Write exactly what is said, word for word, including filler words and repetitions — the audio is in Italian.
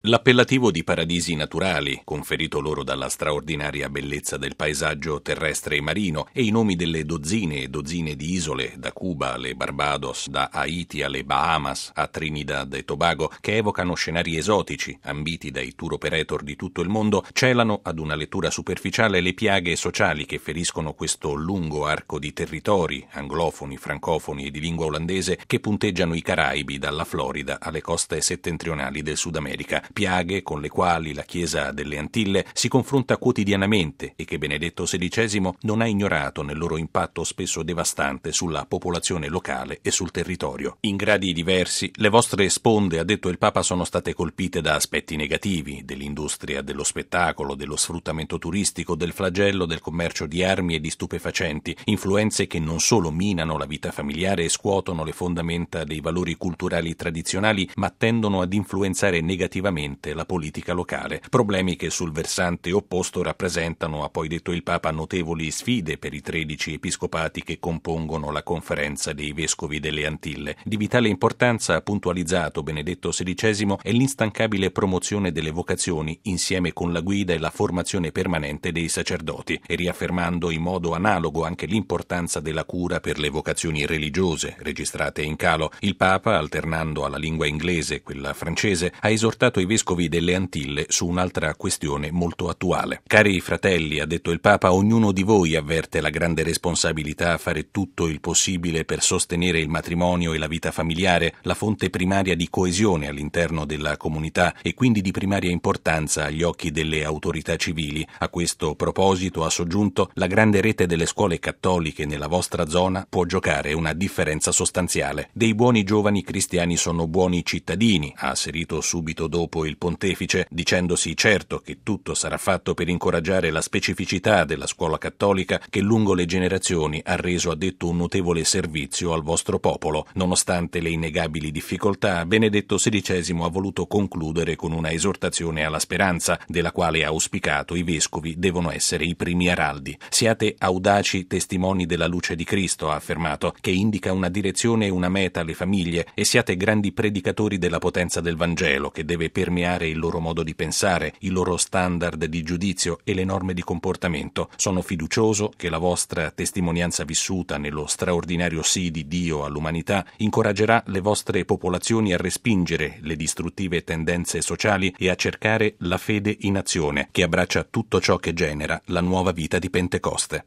L'appellativo di paradisi naturali, conferito loro dalla straordinaria bellezza del paesaggio terrestre e marino, e i nomi delle dozzine e dozzine di isole, da Cuba alle Barbados, da Haiti alle Bahamas, a Trinidad e Tobago, che evocano scenari esotici, ambiti dai tour operator di tutto il mondo, celano ad una lettura superficiale le piaghe sociali che feriscono questo lungo arco di territori, anglofoni, francofoni e di lingua olandese, che punteggiano i Caraibi dalla Florida alle coste settentrionali del Sud America. Piaghe con le quali la Chiesa delle Antille si confronta quotidianamente e che Benedetto sedicesimo non ha ignorato nel loro impatto spesso devastante sulla popolazione locale e sul territorio. In gradi diversi, le vostre sponde, ha detto il Papa, sono state colpite da aspetti negativi dell'industria dello spettacolo, dello sfruttamento turistico, del flagello del commercio di armi e di stupefacenti, influenze che non solo minano la vita familiare e scuotono le fondamenta dei valori culturali tradizionali, ma tendono ad influenzare negativamente la politica locale. Problemi che sul versante opposto rappresentano, ha poi detto il Papa, notevoli sfide per i tredici episcopati che compongono la conferenza dei vescovi delle Antille. Di vitale importanza, ha puntualizzato Benedetto sedicesimo, è l'instancabile promozione delle vocazioni insieme con la guida e la formazione permanente dei sacerdoti, e riaffermando in modo analogo anche l'importanza della cura per le vocazioni religiose registrate in calo. Il Papa, alternando alla lingua inglese e quella francese, ha esortato i vescovi delle Antille su un'altra questione molto attuale. Cari fratelli, ha detto il Papa, ognuno di voi avverte la grande responsabilità a fare tutto il possibile per sostenere il matrimonio e la vita familiare, la fonte primaria di coesione all'interno della comunità e quindi di primaria importanza agli occhi delle autorità civili. A questo proposito, ha soggiunto, la grande rete delle scuole cattoliche nella vostra zona può giocare una differenza sostanziale. Dei buoni giovani cristiani sono buoni cittadini, ha asserito subito dopo il pontefice, dicendosi certo che tutto sarà fatto per incoraggiare la specificità della scuola cattolica che lungo le generazioni ha reso, ha detto, un notevole servizio al vostro popolo. Nonostante le innegabili difficoltà, Benedetto sedicesimo ha voluto concludere con una esortazione alla speranza, della quale ha auspicato i vescovi devono essere i primi araldi. Siate audaci testimoni della luce di Cristo, ha affermato, che indica una direzione e una meta alle famiglie, e siate grandi predicatori della potenza del Vangelo, che deve permeare il loro modo di pensare, i loro standard di giudizio e le norme di comportamento. Sono fiducioso che la vostra testimonianza vissuta nello straordinario sì di Dio all'umanità incoraggerà le vostre popolazioni a respingere le distruttive tendenze sociali e a cercare la fede in azione, che abbraccia tutto ciò che genera la nuova vita di Pentecoste.